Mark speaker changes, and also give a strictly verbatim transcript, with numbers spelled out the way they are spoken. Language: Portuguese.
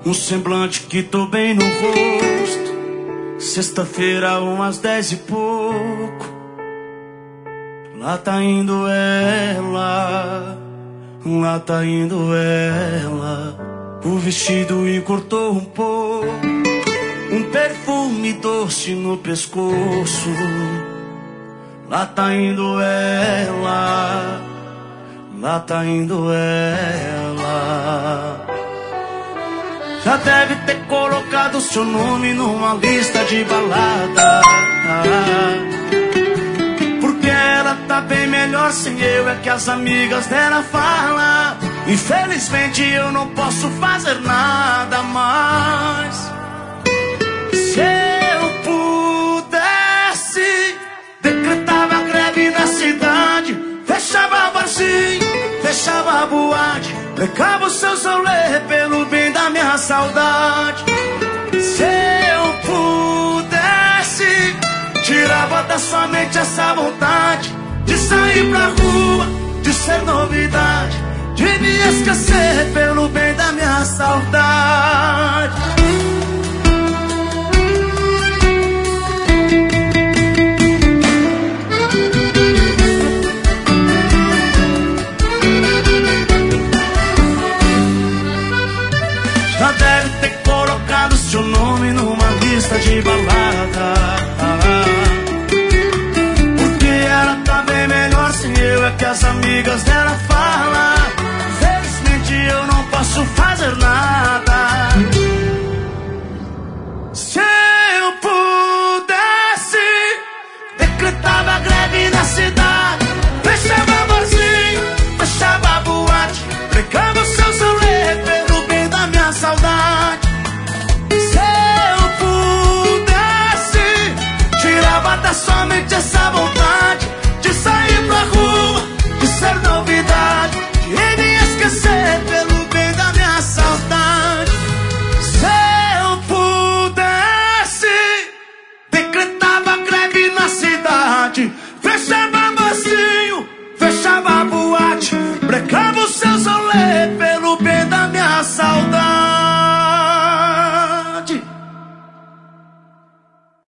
Speaker 1: um semblante que tô bem no rosto. Sexta-feira, umas dez e pouco, lá tá indo ela, lá tá indo ela. O vestido encurtou um pouco, um perfume doce no pescoço. Lá tá indo ela, lá tá indo ela. Já deve ter colocado seu nome numa lista de balada, porque ela tá bem melhor sem eu, é que as amigas dela falam. Infelizmente eu não posso fazer nada mais. Se eu pudesse, decretava greve na cidade, fechava barzinho, fechava a boate, pegava os seus rolê pelo bem da minha saudade. Se eu pudesse, tirava da sua mente essa vontade de sair pra rua, de ser novidade, de me esquecer pelo bem da minha saudade. Já deve ter colocado seu nome numa lista de balada, porque ela tá bem melhor sem eu, é que as amigas dela falam.